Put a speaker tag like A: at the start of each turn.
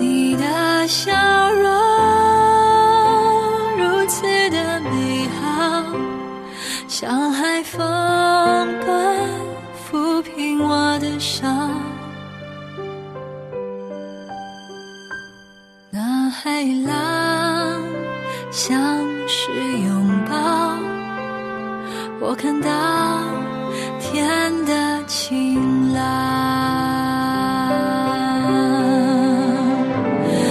A: 你的笑容如此的美好，像海风般抚平我的伤。那海浪像是拥抱，我看到天的晴朗。